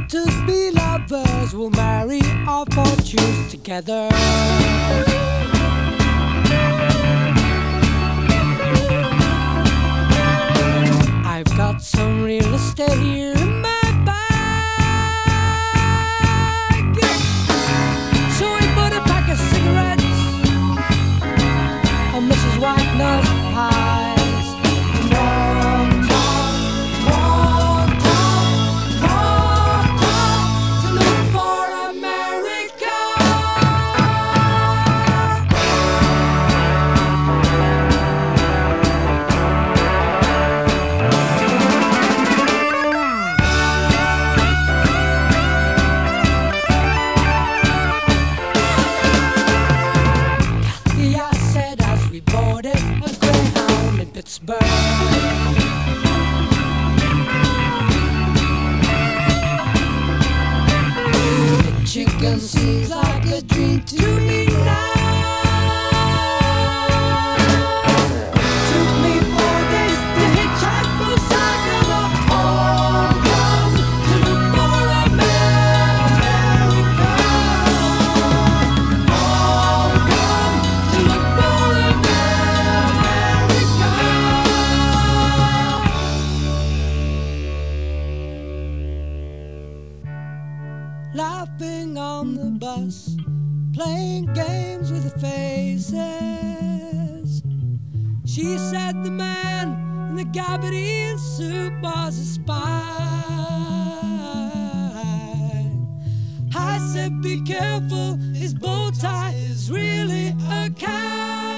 to be lovers, we'll marry our fortunes together. I've got some real estate here in my bag, so we put a pack of cigarettes on Mrs. Wagner's pies. The chicken seems like a dream to me now. Took me 4 days to hitchhike from Saginaw. All come to look for America. All come to look for America. Laughing on the bus, playing games with the faces. She said the man in the gabardine suit was a spy. I said be careful, his bow tie is really a cow.